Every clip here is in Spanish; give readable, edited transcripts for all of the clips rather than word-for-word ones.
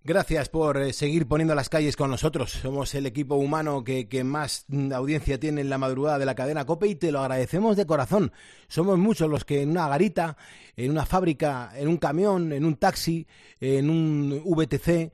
Gracias por seguir poniendo las calles con nosotros. Somos el equipo humano que más audiencia tiene en la madrugada de la cadena COPE y te lo agradecemos de corazón. Somos muchos los que en una garita, en una fábrica, en un camión, en un taxi, en un VTC,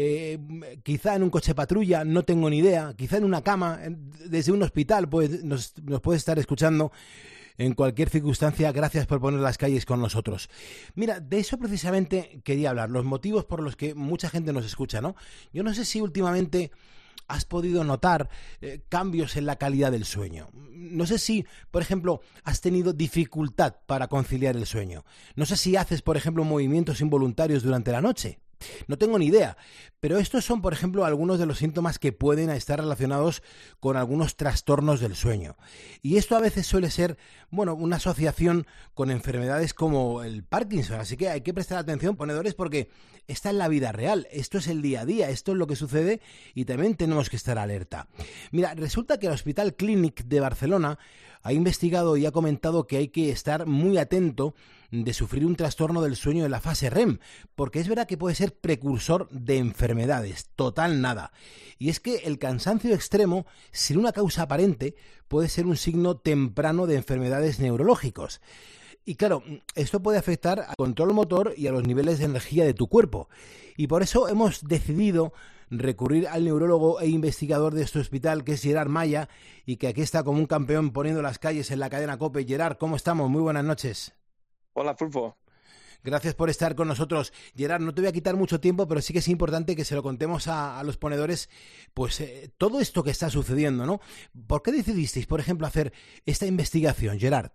quizá en un coche patrulla, no tengo ni idea, quizá en una cama, desde un hospital, pues nos puedes estar escuchando. En cualquier circunstancia, gracias por poner las calles con nosotros. Mira, de eso precisamente quería hablar, los motivos por los que mucha gente nos escucha, ¿no? Yo no sé si últimamente has podido notar cambios en la calidad del sueño. No sé si, por ejemplo, has tenido dificultad para conciliar el sueño. No sé si haces, por ejemplo, movimientos involuntarios durante la noche. No tengo ni idea, pero estos son, por ejemplo, algunos de los síntomas que pueden estar relacionados con algunos trastornos del sueño. Y esto a veces suele ser, bueno, una asociación con enfermedades como el Parkinson. Así que hay que prestar atención, ponedores, porque esta es la vida real, esto es el día a día, esto es lo que sucede y también tenemos que estar alerta. Mira, resulta que el Hospital Clínic de Barcelona ha investigado y ha comentado que hay que estar muy atento de sufrir un trastorno del sueño en la fase REM, porque es verdad que puede ser precursor de enfermedades, total nada. Y es que el cansancio extremo, sin una causa aparente, puede ser un signo temprano de enfermedades neurológicos. Y claro, esto puede afectar al control motor y a los niveles de energía de tu cuerpo. Y por eso hemos decidido recurrir al neurólogo e investigador de este hospital, que es Gerard Maya, y que aquí está como un campeón poniendo las calles en la cadena COPE. Gerard, ¿cómo estamos? Muy buenas noches. Hola, Pulpo. Gracias por estar con nosotros. Gerard, no te voy a quitar mucho tiempo, pero sí que es importante que se lo contemos a los ponedores, pues todo esto que está sucediendo, ¿no? ¿Por qué decidisteis, por ejemplo, hacer esta investigación, Gerard?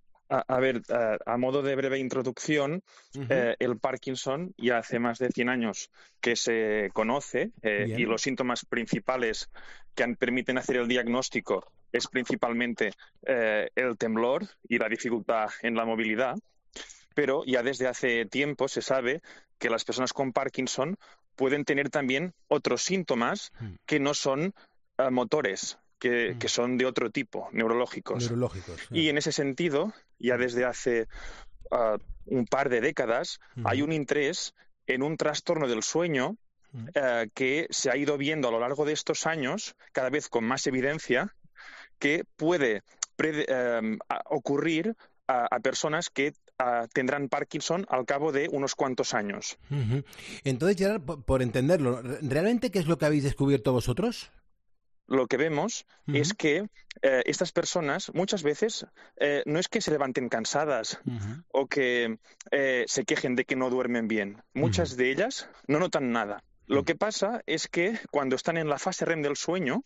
A ver, a modo de breve introducción, el Parkinson ya hace más de 100 años que se conoce y los síntomas principales que permiten hacer el diagnóstico es principalmente el temblor y la dificultad en la movilidad, pero ya desde hace tiempo se sabe que las personas con Parkinson pueden tener también otros síntomas que no son motores, que son de otro tipo, neurológicos. Y en ese sentido, ya desde hace un par de décadas, hay un interés en un trastorno del sueño que se ha ido viendo a lo largo de estos años, cada vez con más evidencia, que puede ocurrir a personas que tendrán Parkinson al cabo de unos cuantos años. Entonces, Gerard, por entenderlo, ¿realmente qué es lo que habéis descubierto vosotros? Lo que vemos es que estas personas muchas veces no es que se levanten cansadas o que se quejen de que no duermen bien. Muchas de ellas no notan nada. Lo que pasa es que cuando están en la fase REM del sueño,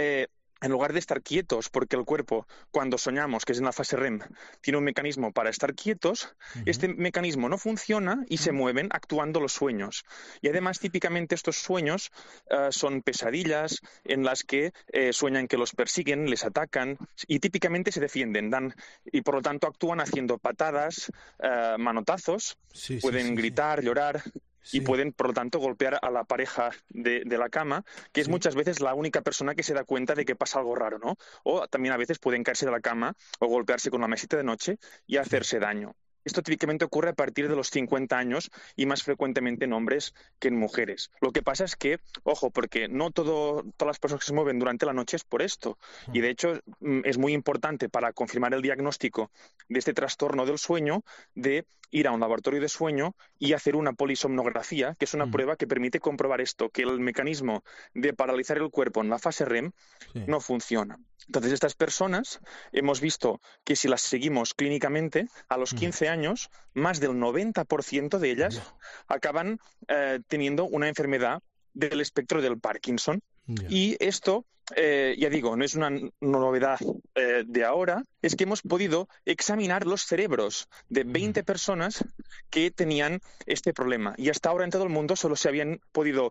en lugar de estar quietos, porque el cuerpo, cuando soñamos, que es en la fase REM, tiene un mecanismo para estar quietos, este mecanismo no funciona y se mueven actuando los sueños. Y además, típicamente estos sueños son pesadillas en las que sueñan que los persiguen, les atacan y típicamente se defienden, y por lo tanto actúan haciendo patadas, manotazos, pueden gritar, llorar. Y pueden, por lo tanto, golpear a la pareja de la cama, que es muchas veces la única persona que se da cuenta de que pasa algo raro, ¿no? O también a veces pueden caerse de la cama o golpearse con la mesita de noche y hacerse daño. Esto típicamente ocurre a partir de los 50 años y más frecuentemente en hombres que en mujeres. Lo que pasa es que, ojo, porque no todas las personas que se mueven durante la noche es por esto. Y de hecho es muy importante para confirmar el diagnóstico de este trastorno del sueño de ir a un laboratorio de sueño y hacer una polisomnografía, que es una prueba que permite comprobar esto, que el mecanismo de paralizar el cuerpo en la fase REM no funciona. Entonces, estas personas hemos visto que si las seguimos clínicamente, a los 15 años, más del 90% de ellas acaban teniendo una enfermedad del espectro del Parkinson. Y esto, ya digo, no es una novedad de ahora, es que hemos podido examinar los cerebros de 20 personas que tenían este problema. Y hasta ahora en todo el mundo solo se habían podido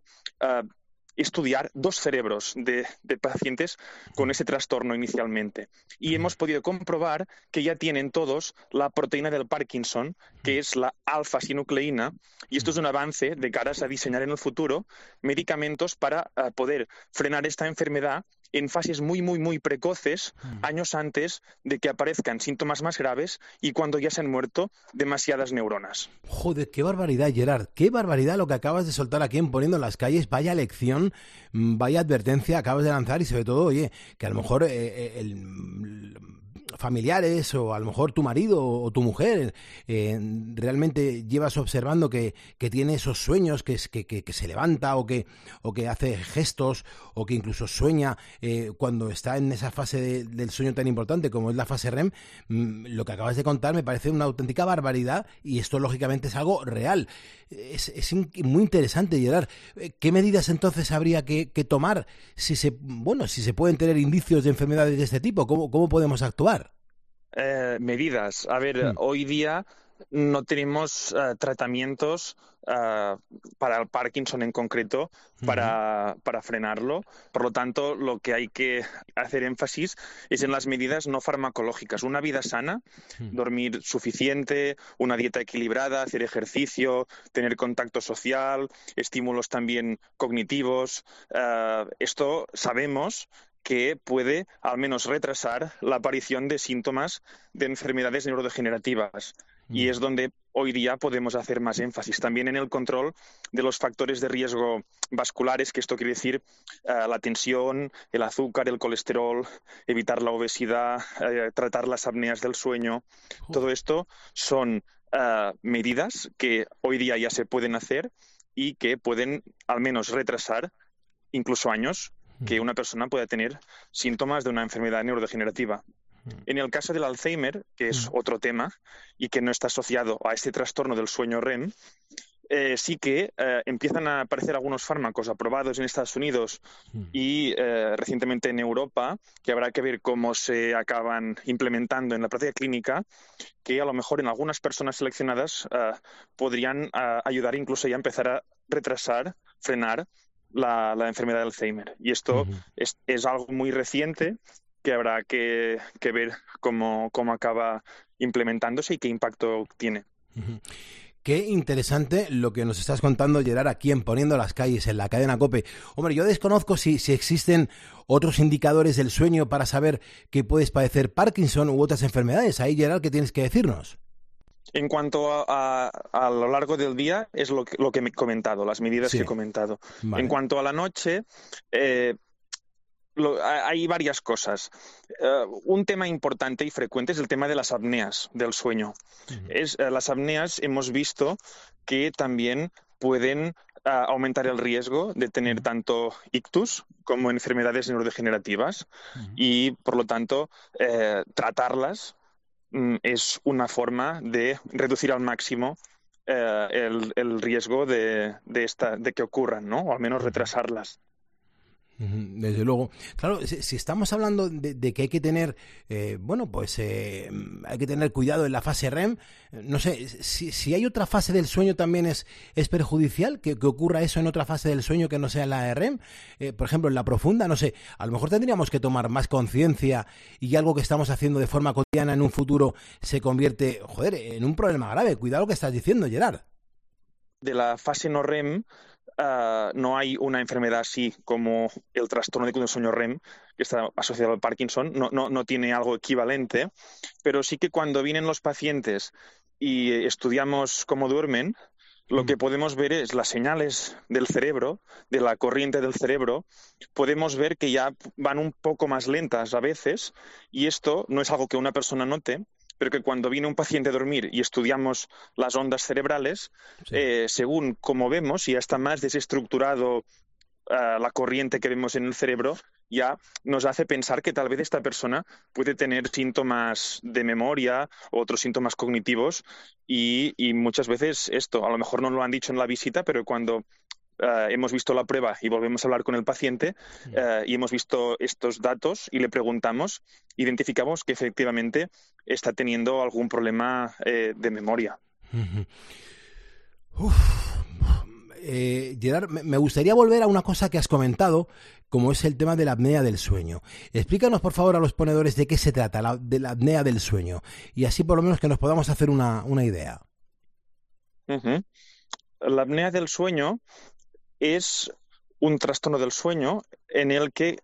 estudiar 2 cerebros de pacientes con ese trastorno inicialmente. Y hemos podido comprobar que ya tienen todos la proteína del Parkinson, que es la alfa-sinucleína, y esto es un avance de caras a diseñar en el futuro medicamentos para poder frenar esta enfermedad en fases muy, muy, muy precoces, años antes de que aparezcan síntomas más graves y cuando ya se han muerto demasiadas neuronas. Joder, qué barbaridad, Gerard, qué barbaridad lo que acabas de soltar aquí en Poniendo en las Calles. Vaya lección, vaya advertencia acabas de lanzar, y sobre todo, oye, que a lo mejor familiares o a lo mejor tu marido o tu mujer realmente llevas observando que tiene esos sueños, que se levanta o que hace gestos, o que incluso sueña cuando está en esa fase del sueño tan importante como es la fase REM. Lo que acabas de contar me parece una auténtica barbaridad, y esto lógicamente es algo real. Es muy interesante, Gerard. ¿Qué medidas entonces habría que tomar si se pueden tener indicios de enfermedades de este tipo? ¿Cómo podemos actuar? Medidas. A ver, hoy día no tenemos tratamientos para el Parkinson en concreto para frenarlo. Por lo tanto, lo que hay que hacer énfasis es en las medidas no farmacológicas. Una vida sana, dormir suficiente, una dieta equilibrada, hacer ejercicio, tener contacto social, estímulos también cognitivos. Esto sabemos que puede al menos retrasar la aparición de síntomas de enfermedades neurodegenerativas. Y es donde hoy día podemos hacer más énfasis. También en el control de los factores de riesgo vasculares, que esto quiere decir la tensión, el azúcar, el colesterol, evitar la obesidad, tratar las apneas del sueño. Todo esto son medidas que hoy día ya se pueden hacer y que pueden al menos retrasar, incluso años, que una persona pueda tener síntomas de una enfermedad neurodegenerativa. En el caso del Alzheimer, que es otro tema y que no está asociado a este trastorno del sueño REM, sí que empiezan a aparecer algunos fármacos aprobados en Estados Unidos y recientemente en Europa, que habrá que ver cómo se acaban implementando en la práctica clínica, que a lo mejor en algunas personas seleccionadas podrían ayudar incluso ya a empezar a retrasar, frenar la enfermedad de Alzheimer. Y esto es algo muy reciente que habrá que ver cómo acaba implementándose y qué impacto tiene. Qué interesante lo que nos estás contando, Gerard, aquí en Poniendo las Calles, en la cadena COPE. Hombre, yo desconozco si existen otros indicadores del sueño para saber que puedes padecer Parkinson u otras enfermedades. Ahí, Gerard, ¿qué tienes que decirnos? En cuanto a lo largo del día, es lo que me he comentado, las medidas que he comentado. Vale. En cuanto a la noche, hay varias cosas. Un tema importante y frecuente es el tema de las apneas del sueño. Las apneas hemos visto que también pueden aumentar el riesgo de tener tanto ictus como enfermedades neurodegenerativas y, por lo tanto, tratarlas es una forma de reducir al máximo el riesgo de que ocurran, ¿no? O al menos retrasarlas. Desde luego. Claro, si estamos hablando de que hay que tener, hay que tener cuidado en la fase REM, no sé, si hay otra fase del sueño también es perjudicial, que ocurra eso en otra fase del sueño que no sea en la REM, por ejemplo, en la profunda, no sé, a lo mejor tendríamos que tomar más conciencia y algo que estamos haciendo de forma cotidiana en un futuro se convierte, en un problema grave. Cuidado lo que estás diciendo, Gerard. De la fase no REM, no hay una enfermedad así como el trastorno de sueño REM, que está asociado al Parkinson, no tiene algo equivalente, pero sí que cuando vienen los pacientes y estudiamos cómo duermen, lo que podemos ver es las señales del cerebro, de la corriente del cerebro. Podemos ver que ya van un poco más lentas a veces, y esto no es algo que una persona note, pero que cuando viene un paciente a dormir y estudiamos las ondas cerebrales, según como vemos, si ya está más desestructurado la corriente que vemos en el cerebro, ya nos hace pensar que tal vez esta persona puede tener síntomas de memoria o otros síntomas cognitivos y muchas veces esto, a lo mejor no lo han dicho en la visita, pero cuando hemos visto la prueba y volvemos a hablar con el paciente y hemos visto estos datos y le preguntamos, identificamos que efectivamente está teniendo algún problema de memoria. Gerard, me gustaría volver a una cosa que has comentado, como es el tema de la apnea del sueño. Explícanos, por favor, a los ponedores de qué se trata, de la apnea del sueño, y así por lo menos que nos podamos hacer una idea. La apnea del sueño es un trastorno del sueño en el que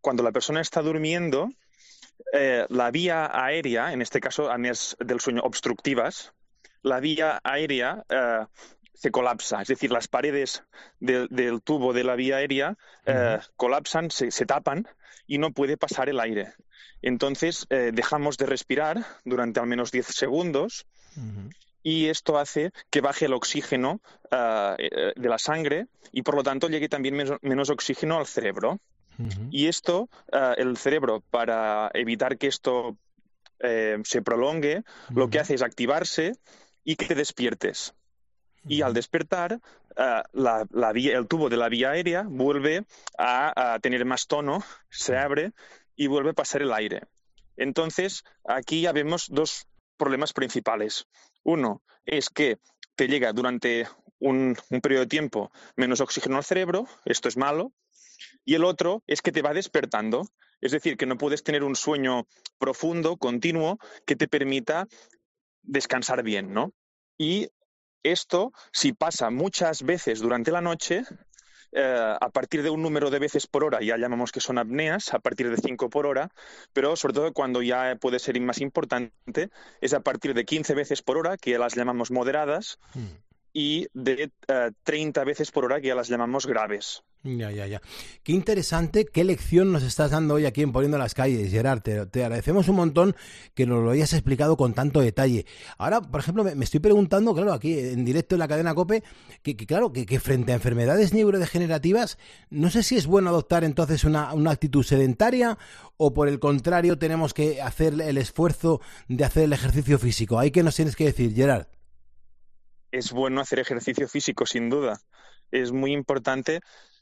cuando la persona está durmiendo, la vía aérea, en este caso, a més del sueño obstructivas, la vía aérea se colapsa, es decir, las paredes del tubo de la vía aérea colapsan, se tapan y no puede pasar el aire. Entonces, dejamos de respirar durante al menos 10 segundos y esto hace que baje el oxígeno de la sangre y, por lo tanto, llegue también menos oxígeno al cerebro. Y esto, el cerebro, para evitar que esto se prolongue, lo que hace es activarse y que te despiertes. Y al despertar, el tubo de la vía aérea vuelve a tener más tono, se abre y vuelve a pasar el aire. Entonces, aquí ya vemos dos problemas principales. Uno es que te llega durante un periodo de tiempo menos oxígeno al cerebro, esto es malo, y el otro es que te va despertando, es decir, que no puedes tener un sueño profundo, continuo, que te permita descansar bien, ¿no? Y esto, si pasa muchas veces durante la noche, a partir de un número de veces por hora, ya llamamos que son apneas, a partir de 5 por hora, pero sobre todo cuando ya puede ser más importante, es a partir de 15 veces por hora, que ya las llamamos moderadas, y de 30 veces por hora, que ya las llamamos graves. Ya. Qué interesante, qué lección nos estás dando hoy aquí en Poniendo las Calles, Gerard. Te agradecemos un montón que nos lo hayas explicado con tanto detalle. Ahora, por ejemplo, me estoy preguntando, claro, aquí en directo en la cadena COPE, que frente a enfermedades neurodegenerativas, no sé si es bueno adoptar entonces una actitud sedentaria o por el contrario tenemos que hacer el esfuerzo de hacer el ejercicio físico. ¿Ahí qué nos tienes que decir, Gerard? Es bueno hacer ejercicio físico, sin duda. Es muy importante.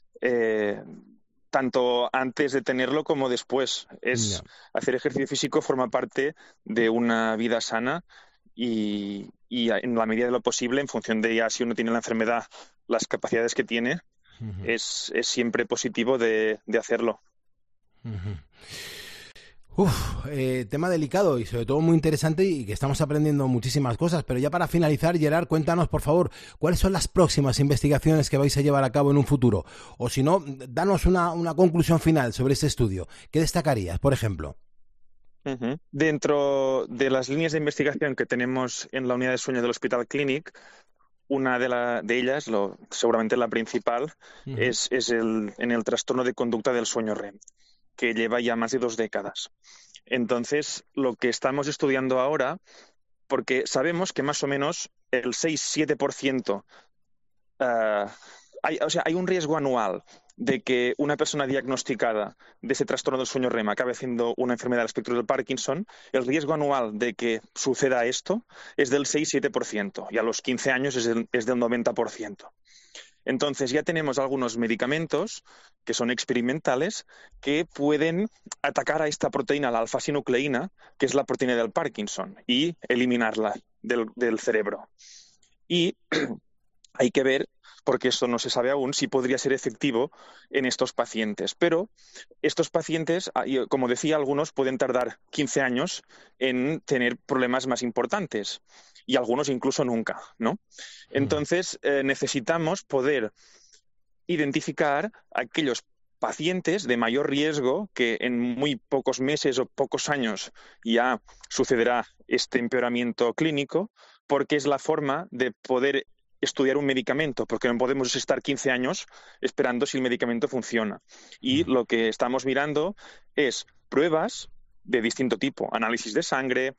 Tanto antes de tenerlo como después. Hacer ejercicio físico forma parte de una vida sana y en la medida de lo posible, en función de ya si uno tiene la enfermedad, las capacidades que tiene, es siempre positivo de hacerlo. Tema delicado y sobre todo muy interesante y que estamos aprendiendo muchísimas cosas, pero ya para finalizar, Gerard, cuéntanos por favor, ¿cuáles son las próximas investigaciones que vais a llevar a cabo en un futuro? O si no, danos una conclusión final sobre este estudio. ¿Qué destacarías, por ejemplo? Dentro de las líneas de investigación que tenemos en la unidad de sueño del Hospital Clínic, una de ellas, seguramente la principal, es en el trastorno de conducta del sueño REM, que lleva ya más de 2 décadas. Entonces, lo que estamos estudiando ahora, porque sabemos que más o menos el 6-7% hay un riesgo anual de que una persona diagnosticada de ese trastorno del sueño REM acabe haciendo una enfermedad del espectro del Parkinson. El riesgo anual de que suceda esto es del 6-7% y a los 15 años es del 90%. Entonces ya tenemos algunos medicamentos que son experimentales que pueden atacar a esta proteína, la alfa-sinucleína, que es la proteína del Parkinson, y eliminarla del cerebro. Y hay que ver, porque esto no se sabe aún, si podría ser efectivo en estos pacientes. Pero estos pacientes, como decía, algunos pueden tardar 15 años en tener problemas más importantes y algunos incluso nunca, ¿no? Entonces, necesitamos poder identificar aquellos pacientes de mayor riesgo que en muy pocos meses o pocos años ya sucederá este empeoramiento clínico, porque es la forma de poder estudiar un medicamento, porque no podemos estar 15 años esperando si el medicamento funciona. Y lo que estamos mirando es pruebas de distinto tipo, análisis de sangre,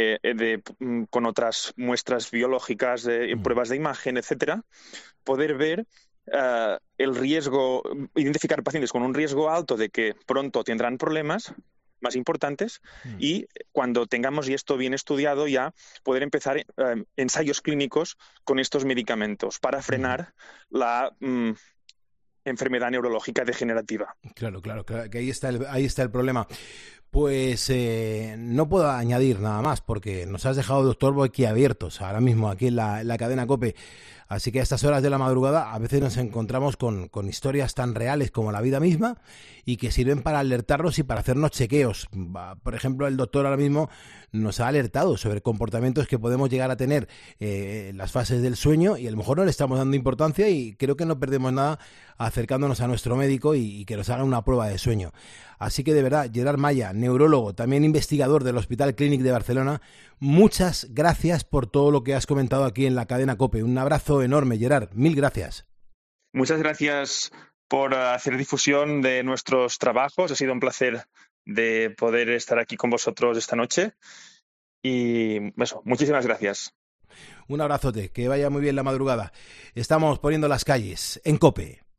con otras muestras biológicas, pruebas de imagen, etcétera, poder ver el riesgo, identificar pacientes con un riesgo alto de que pronto tendrán problemas más importantes y cuando tengamos esto bien estudiado ya poder empezar ensayos clínicos con estos medicamentos para frenar la enfermedad neurológica degenerativa. Claro, que ahí está el problema. Pues no puedo añadir nada más porque nos has dejado, doctor, boquiabiertos ahora mismo aquí en la cadena COPE. Así que a estas horas de la madrugada a veces nos encontramos con historias tan reales como la vida misma y que sirven para alertarnos y para hacernos chequeos. Por ejemplo, el doctor ahora mismo nos ha alertado sobre comportamientos que podemos llegar a tener en las fases del sueño y a lo mejor no le estamos dando importancia y creo que no perdemos nada acercándonos a nuestro médico y que nos haga una prueba de sueño. Así que de verdad, Gerard Maya, neurólogo, también investigador del Hospital Clínic de Barcelona, muchas gracias por todo lo que has comentado aquí en la cadena COPE. Un abrazo enorme, Gerard. Mil gracias. Muchas gracias por hacer difusión de nuestros trabajos. Ha sido un placer de poder estar aquí con vosotros esta noche. Y eso, muchísimas gracias. Un abrazote, que vaya muy bien la madrugada. Estamos poniendo las calles en COPE.